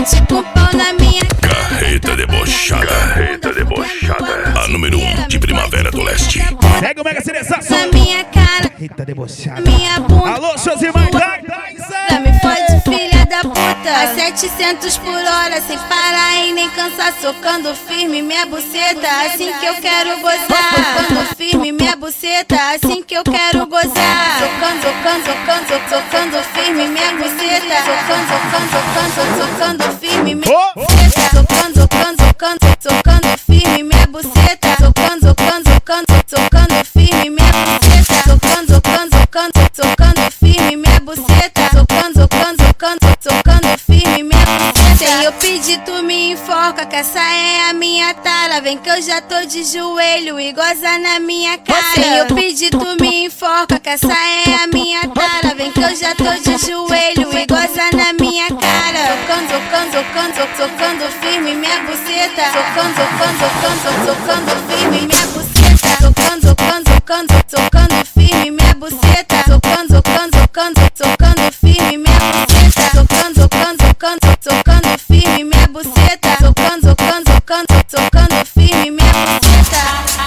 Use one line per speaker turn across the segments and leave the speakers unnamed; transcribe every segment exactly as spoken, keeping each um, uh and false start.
fode com pau na minha
Carreta debochada. Carreta debochada. A número um de Primavera do Leste.
Segue o Mega Seleção.
na minha cara,
Carreta debochada.
minha bunda.
Alô, Josimar.
Me fode, filha da puta. A setecentos por hora, sem parar e nem cansar. Socando firme minha buceta, assim que eu quero gozar. Socando firme minha buceta, assim que eu quero gozar. Socando, socando, socando, socando firme minha buceta. Socando, socando, socando, socando firme minha buceta. Socando, socando, socando, socando firme minha buceta. Socando, socando, socando, socando firme minha buceta. Socando, socando, socando, socando firme minha buceta. Socando, socando, socando, socando firme minha buceta. Sem eu pedir, tu me enforca, que essa é a minha tara. Vem que eu já tô de joelho e goza na minha cara. Sem eu pedir, tu me enforca, que essa é a minha tara. Vem que eu já tô de joelho e goza na minha cara. Socando, socando, socando, socando firme minha buceta. Socando, socando, socando, socando firme minha buceta. Socando, socando, socando, socando firme minha buceta. Socando, socando, socando, socando firme minha buceta. Socando, socando, socando, socando firme minha buceta. Socando, socando, socando, socando firme minha buceta.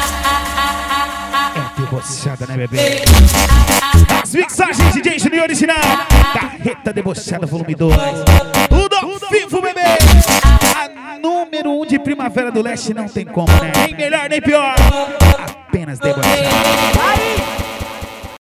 É debochada, né, bebê? As mixagens D J Juninho original. Carreta debochada, volume dois. Tudo ao vivo, bebê. A número um de Primavera do Leste não tem como, né? Nem melhor, nem pior. Apenas debochada.